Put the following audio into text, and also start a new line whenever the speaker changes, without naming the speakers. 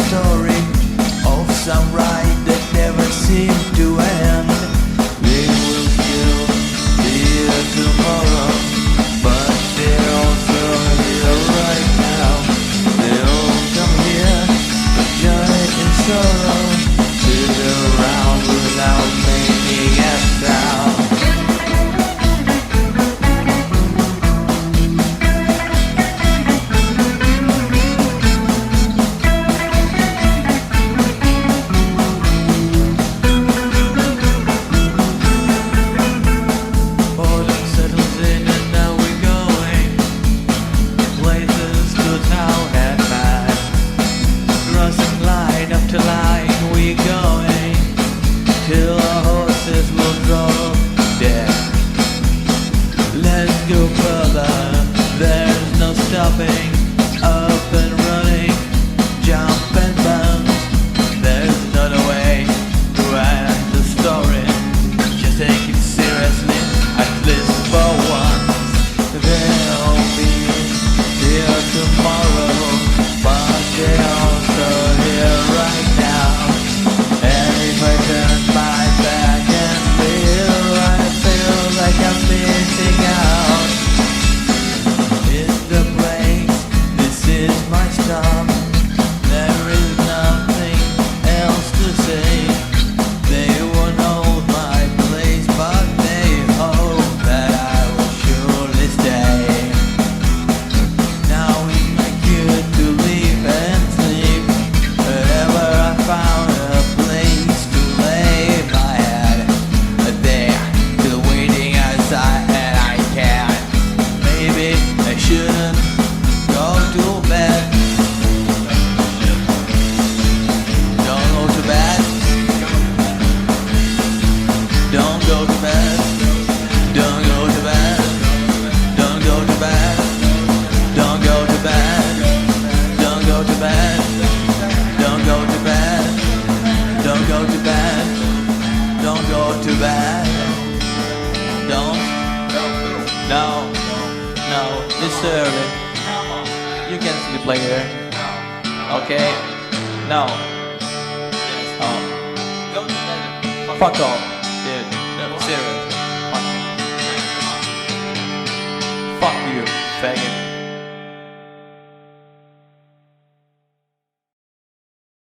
story of some ride that never seemed to end. They will still be here tomorrow, but they're also here right now. They all come here with joy and sorrow, sit around without making a sound. Till our horses will drop dead. Let's go further, there's no stopping. Up and running, jump and bounce. There's another way to end the story. Just take it seriously, at least for once. They'll be here tomorrow, but they're also here right now. And if I turn my back and feel, I feel like I'm missing out. It's the place, this is my stop. There is nothing else to say. They won't hold my place, but they hope that I will surely stay. Now it's my cue to leave and sleep. Wherever I found a place to lay my head, there, still waiting outside, and I can't. Maybe I shouldn't go to bed. Don't go to bed. Don't go to bed. Don't go to bed. Don't go to bed. Don't go to bed. Don't go to bed. Don't go to bed. Don't go to bed. Don't go to bed. Don't. No. No. It's early. You can sleep later. Okay? No. Oh. Go to bed. Fuck off, dude. Serious. Fuck you, faggot.